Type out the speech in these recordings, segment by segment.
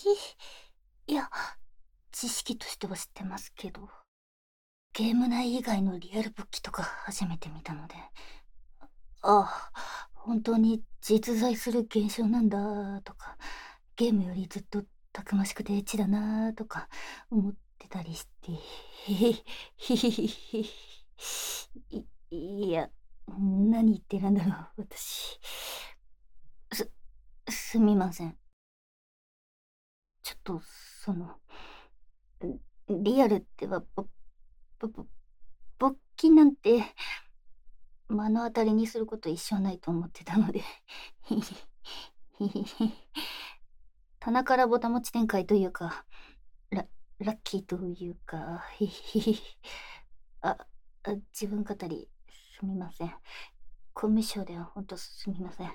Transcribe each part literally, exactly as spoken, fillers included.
いや、知識としては知ってますけど、ゲーム内以外のリアル勃起とか初めて見たので。ああ、本当に実在する現象なんだとか、ゲームよりずっとたくましくてエッチだなとか思ってたりして。へへ、ひひひひ。いいや、何言ってるんだろう、私。すすみません。ちょっと、その、んリアルっては、ぼぼぼ勃起なんて目の当たりにすること一生ないと思ってたので。ひひ。ひひひ。棚からぼたもち展開というか、ララッキーというか、ひひひ。あ、あ、自分語り、すみません。コミュ障ではほんとすみません。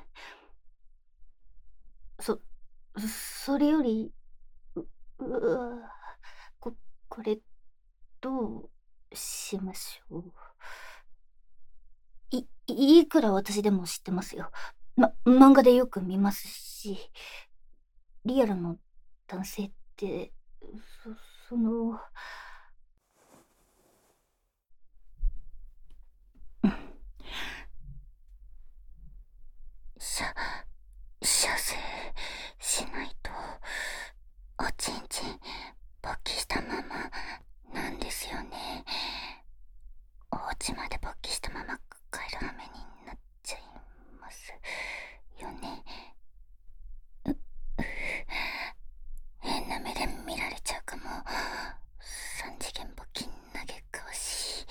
そそれより、ううわ、ここれ、どうしましょう。いいくら私でも知ってますよ。ま漫画でよく見ますし。リアルの男性って、そそのうん。しゃ射精しないと、おちんちん勃起したままなんですよね。お家まで勃起したまま帰る羽目になっちゃいますよね。うう変な目で見られちゃうかも。三次元勃起投げかわしい。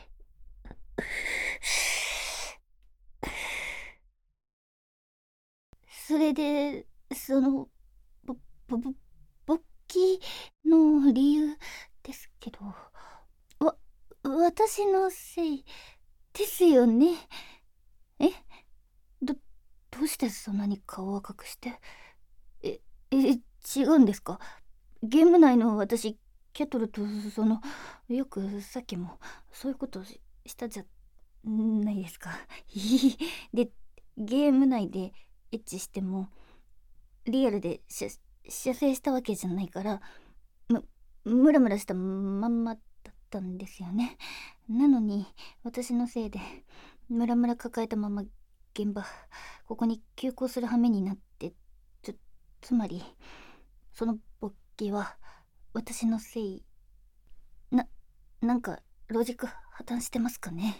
それで、その、ぼ、ぼ、ぼ、勃起の理由ですけど、わ、私のせいですよね。えど、どうしてそんなに顔を赤くして。え、え、違うんですか？ゲーム内の私、キャトルと、その、よくさっきもそういうことししたじゃないですか。で、ゲーム内でエッチしても、リアルで射射精したわけじゃないから、むムラムラしたまんまだったんですよね。なのに私のせいでムラムラ抱えたまま現場ここに急行する羽目になって、つつまりその勃起は私のせいななんかロジック破綻してますかね。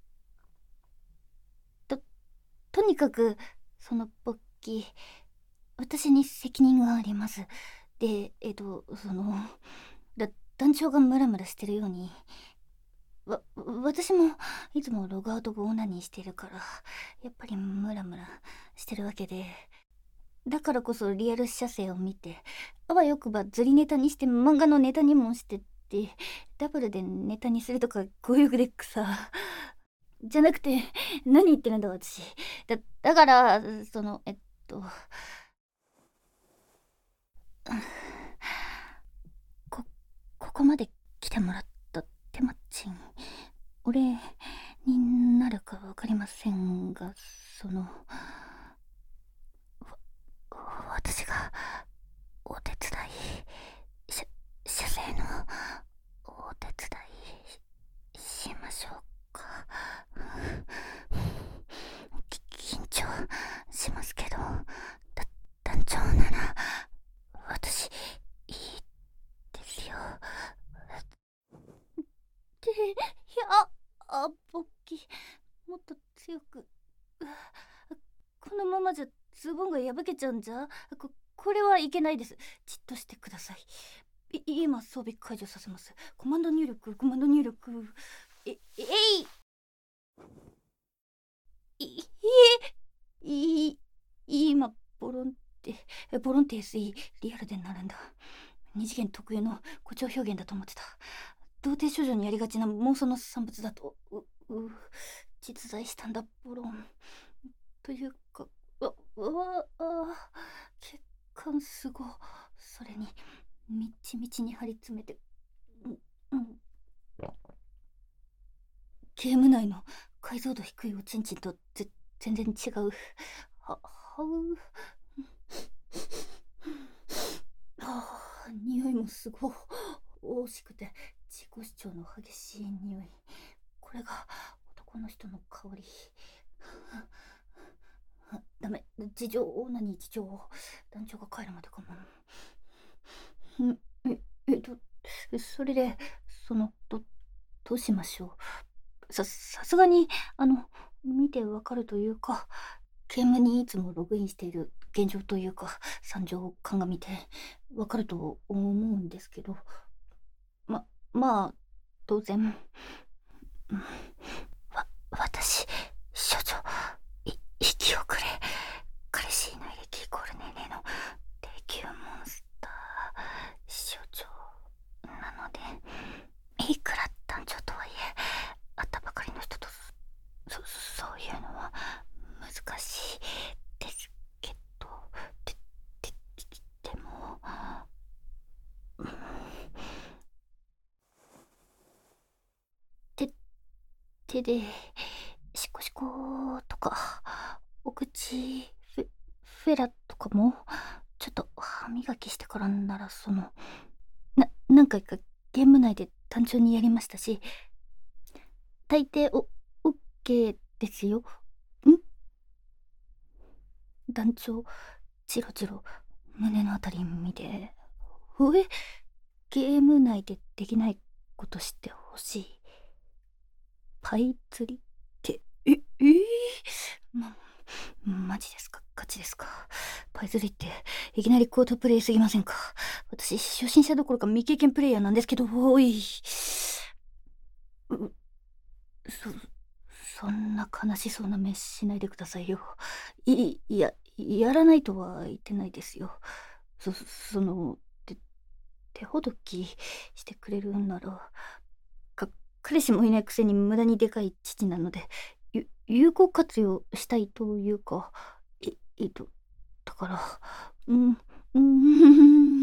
ととにかくその勃起私に責任があります。で、えっと、その、だ団長がムラムラしてるように、わ、私もいつもログアウト後オナニーしてるから、やっぱりムラムラしてるわけで、だからこそリアル写生を見て、あわよくば釣りネタにして漫画のネタにもしてって、ダブルでネタにするとか語彙力でさ、じゃなくて、何言ってるんだ私。だ、だから、その、えっと、こ、ここまで来てもらった手間賃、お礼になるかわかりませんが、その、わ、私がお手伝い、し、射精のお手伝いしましょうか。き緊張しますけど、だ、団長なら、私、いいですよ。で、いや、あ、勃起、もっと強く。このままじゃズボンが破けちゃうんじゃ。こ、これはいけないです。じっとしてください。い、今装備解除させます。コマンド入力、コマンド入力。え、えいい、い、い、今、ボロンって、ボロンって エスイー、リアルでなるんだ。二次元特有の誇張表現だと思ってた。童貞少女にやりがちな妄想の産物だと、う、う、実在したんだ、ボロン。というか、う、うわ、あ、血管すご。それに、みっちみちに張り詰めて、うん、うん。ゲーム内の解像度低いおちんちんとぜ全然違う。は、はう。はのすご惜しくて自己主張の激しい匂い。これが男の人の香り。ダメ、事情、何事情。団長が帰るまでかも。んえ、えっと、それで、その、ど、どうしましょう。さ、さすがに、あの、見てわかるというか、ゲームにいつもログインしている現状というか、惨状を鑑みてわかると思うんですけど、ま、まあ、当然、うん、わ、私、処女、い、息遅れ、彼氏いない歴イコール年齢の低級モンスター、処女、なので、いくら男女とはいえ、会ったばかりの人と、そ、そういうのは難しいですけど、で、で、でも、うん、手、手で、シコシコとか、お口、フェ、フェラとかも、ちょっと歯磨きしてからなら、その、な、何回かゲーム内で単純にやりましたし、大抵お、オッケーですよ。ん団長、チロチロ、胸のあたり見て、え、ゲーム内でできないことしてほしい。パイ釣りって、え、えー、ま、マジですか、ガチですか。パイ釣りって、いきなりコートプレイすぎませんか。私、初心者どころか未経験プレイヤーなんですけど、おい。う、そ、そんな悲しそうな目しないでくださいよ。い、いや、やらないとは言ってないですよ。そ、その、て、手ほどきしてくれるんなら、か、彼氏もいないくせに無駄にでかい父なので、ゆ、有効活用したいというか、え、えっと、だから、うん、うん、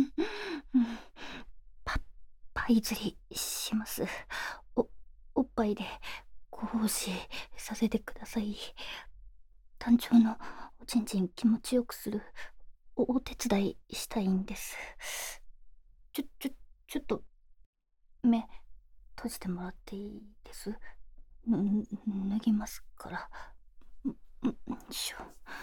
パ、パイ釣りします。お、おっぱいでご奉仕させてください。団長のおちんちん気持ちよくするお、お手伝いしたいんです。ちょ、ちょ、ちょっと、目、閉じてもらっていいです？ぬ、脱ぎますから。ん、ん、しょ。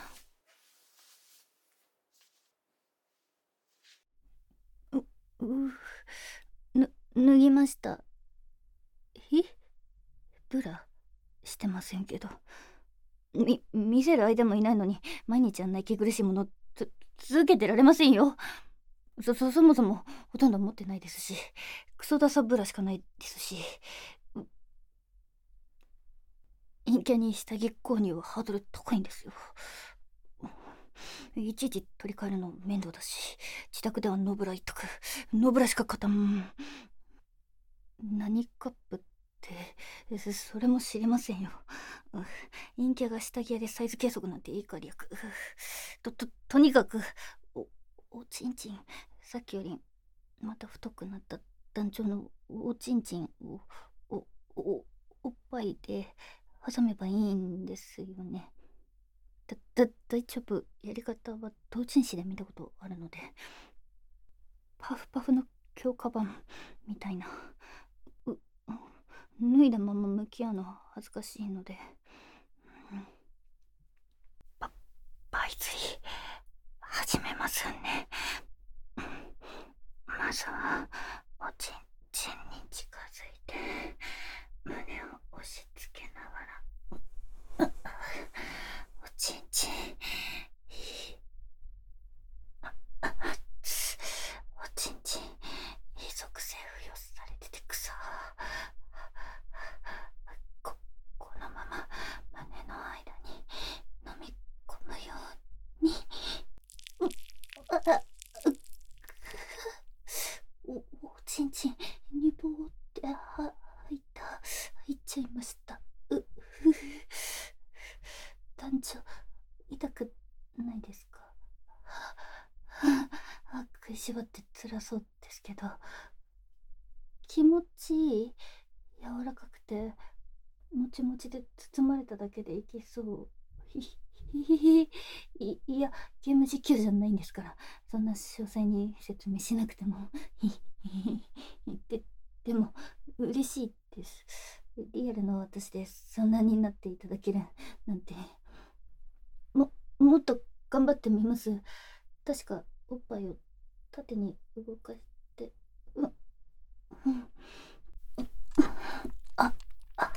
う、う、ぬ、脱ぎました。え、ブラしてませんけど。み、見せる相手もいないのに、毎日あんな息苦しいもの、つ、続けてられませんよ。そ、そ、そもそも、ほとんど持ってないですし、クソダサブラしかないですし、陰キャに下着購入はハードル高いんですよ。いちいち取り替えるの面倒だし、自宅ではノブラ一択。ノブラしか勝たん。何カップって、そそれも知りませんよ。陰キャが下着屋でサイズ計測なんていいか略。と、と、とにかく、お、おちんちん、さっきよりまた太くなった団長のおちんちんを、お、お、おっぱいで挟めばいいんですよね。だ、だ、大丈夫。やり方は同人誌で見たことあるので。パフパフの強化版みたいな。う、脱いだまま向き合うのは恥ずかしいので。パ、パイ釣り、始めますね。まずは、おちんちんに近づいて、胸を押し付けながら、おちんちん、おちんちん、非属性付与されててくさ。こ、このまま胸の間に飲み込むように。あ、お、おちんちんにぼーっては入った、入っちゃいました。う、ふふ。団長、痛くないですか？あ、食いしばって辛そうですけど、気持ちいい。柔らかくて、もちもちで包まれただけでいけそう。ひ、ひ、 ひひい、いや、ゲーム実況じゃないんですから、そんな詳細に説明しなくても。ひひで、でも、嬉しいです。リアルの私でそんなになっていただけるなんて。も、もっと頑張ってみます。確か、おっぱいを縦に動かして、う、うん、あ、あ、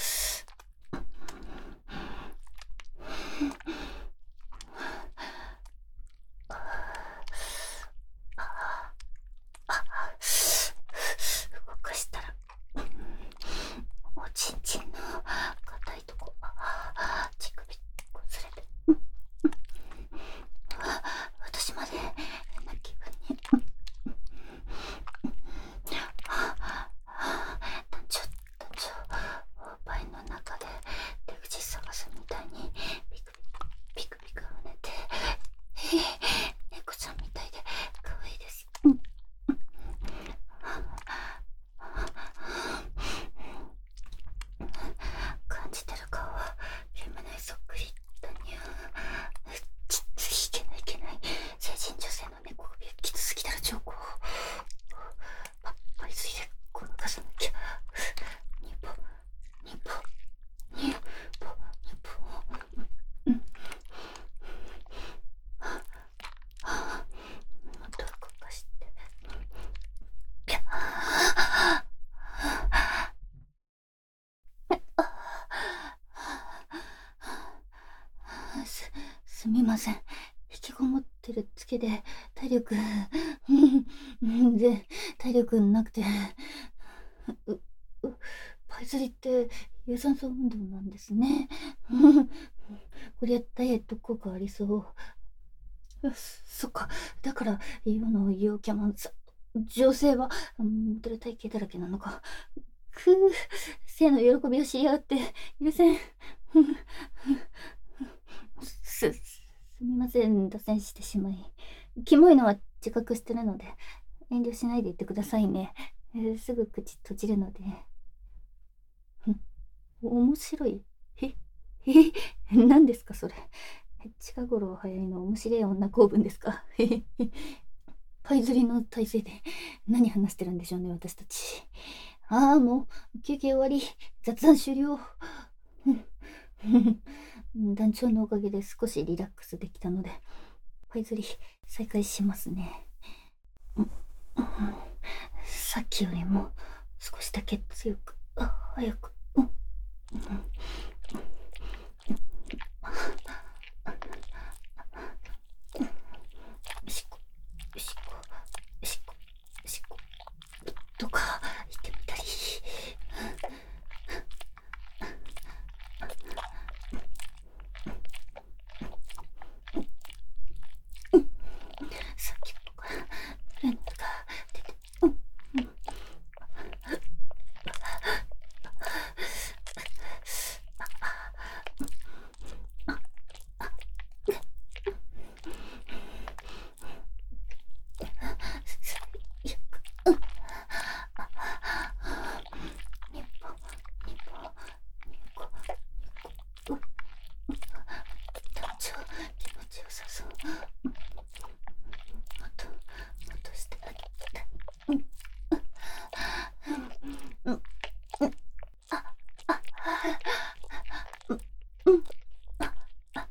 動かしたら、おちんちんの硬いとこ、乳首こすれて、私まで変な気分に。団長、団長、おっぱいの中で出口探すみたいにピクピクピク跳ねて、猫ちゃんみたいで可愛いです。感じてる顔はゲーム内そっくりだにゃ。ちっといけないいけない。成人女性の猫首きつすぎたら超高。パッパリついでこのかさなきゃ。ニポニポニポニポ。うん。もっと動かして。ぴゃーす、すみません。引きこもってるつけで体力、全然体力なくて。う、う、パイ釣りって有酸素運動なんですね。こりゃダイエット効果ありそう。そっか、だから世の陽キャマンさ、女性はモデル体型だらけなのか。くぅ、性の喜びを知り合って許せん。す、すみません、脱線してしまい。キモいのは自覚してるので、遠慮しないで言ってくださいね。えーすぐ口閉じるので。面白い。え、え、何ですかそれ。近頃流行りの面白い女公文ですか。パイ釣りの体勢で何話してるんでしょうね、私たち。ああ、もう、休憩終わり。雑談終了。団長のおかげで少しリラックスできたので、パイ釣り再開しますね。さっきよりも少しだけ強く、あ、早く。うん、しこ、しこ、しこ、しことか言ってみたり。さっきとかレンズが出て、うん、うん、最悪。うん、ニポニポニコニコ。団長気持ちよさそう。もっともっとしてあげたい。うん、うん、うん、あ、あ、うん、うん、あ、あ、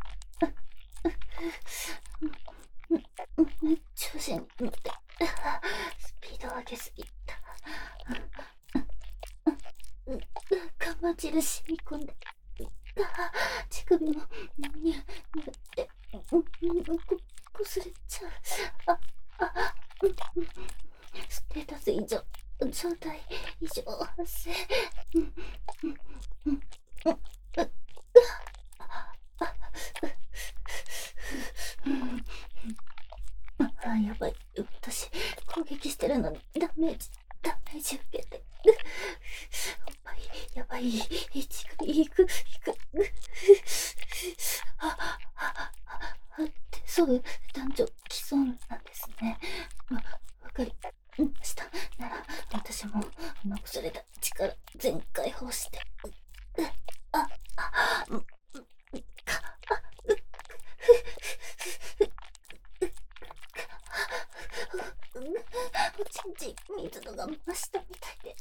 うん、うん、調子に乗って、スピード上げすぎた。うん、かま汁染み込んで、乳首もにゃにゃって、うん、うん、こ、こすれちゃう。あ、あ、うん、ステータス異常、状態異常発生。うん、うん、うん、うん、うん、あ、やばい。私、攻撃してるのにダメージ、ダメージ受けて。おっぱい、やばい。乳首、いく、いく。あ、あ、あ、ってそう、男女既存なんですね。わ、わかりました。なら、私も残された力全開放して。う、う、あ、あ、うん、か、あ、う、 おちんちん密度が増したみたいで、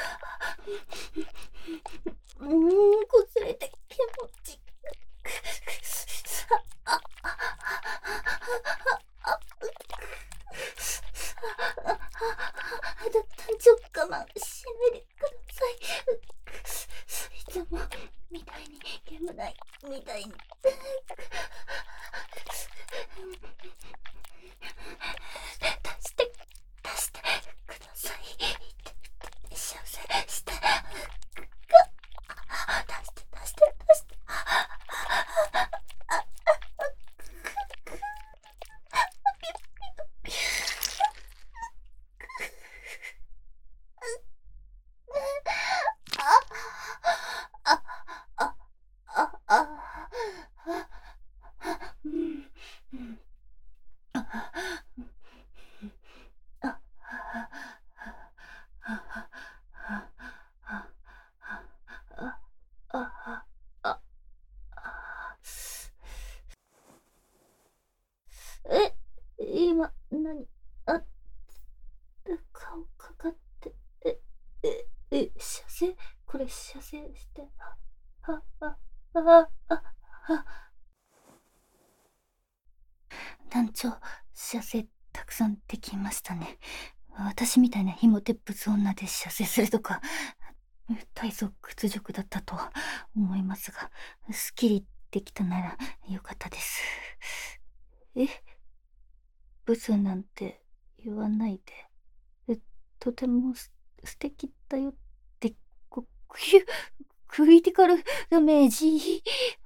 うーん、こすれて気持ちいい。あ、あ、あ、あ、あ、団長我慢しないでください。いつもみたいにゲーム内みたいに。出して出してください。幸せして。出して出して出して。あ、あ、あ、あ、うん、うん、あ、あ、あ、あ、え、今、何、あ、顔かかって、え、え、え、射精これ射精して、あ、あ、あ、あ、あ、団長、射精たくさんできましたね。私みたいなヒモテップス女で射精するとか、体操屈辱だったとは思いますが、すっきりできたならよかったです。え、ブスなんて言わないで。え、とてもす素敵だよって、こ、ククリティカルダメージ。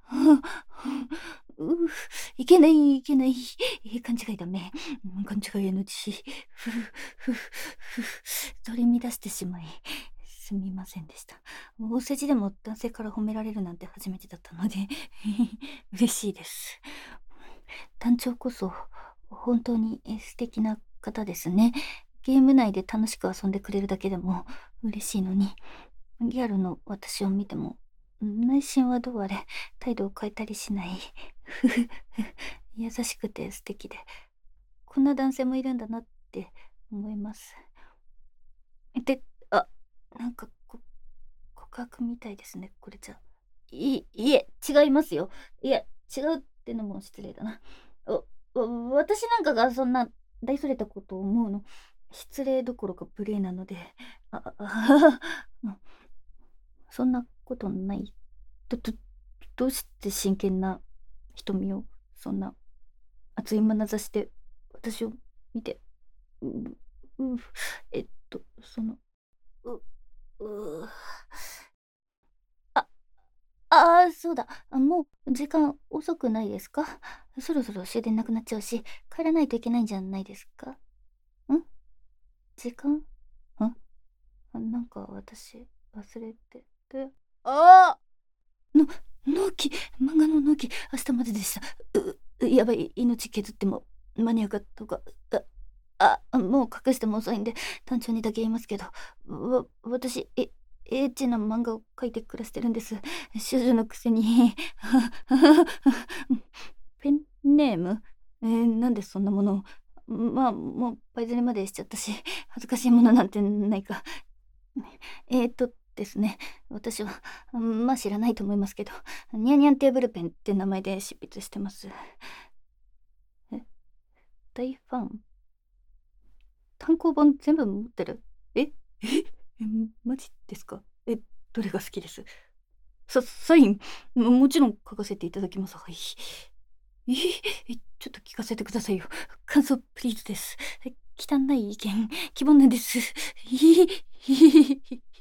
うういけないいけない。勘違いダメ。勘違い エヌジー。ふふふふ取り乱してしまい。すみませんでした。お世辞でも男性から褒められるなんて初めてだったので嬉しいです。団長こそ本当に素敵な方ですね。ゲーム内で楽しく遊んでくれるだけでも嬉しいのに、リアルの私を見ても内心はどうあれ態度を変えたりしない。優しくて素敵で、こんな男性もいるんだなって思います。で、あ、なんかこ告白みたいですね、これじゃ。い、いえ、違いますよ。いえ、違うってのも失礼だな。お、わ私なんかがそんな大それたことを思うの、失礼どころか無礼なので、あ、あ、あうんそんなことない。ど、ど、どうして真剣な瞳を、そんな熱い眼差しで私を見て、う、う、えっと、その、う、う、あ、ああ、そうだ。あもう時間遅くないですか？そろそろ終電なくなっちゃうし、帰らないといけないんじゃないですか？ん時間んあなんか私、忘れてて。ああの、納期、漫画の納期、明日まででした。う、やばい、命削っても間に合うかとか。あ、あ、もう隠しても遅いんで、単純にだけ言いますけど、わ、私、え、エッチな漫画を描いて暮らしてるんです。少女のくせに。ペンネームえー、なんでそんなものを。まあ、もうバイズレまでしちゃったし、恥ずかしいものなんてないか。えーっとですね、私は、まあ知らないと思いますけど、ニャンニャンテーブルペンって名前で執筆してます。え、大ファン単行本全部持ってるえええ、マジですかえ、どれが好きですさ、サインももちろん書かせていただきます。はい。ええ、ちょっと聞かせてくださいよ。感想プリーズです。汚い意見、希望なんです。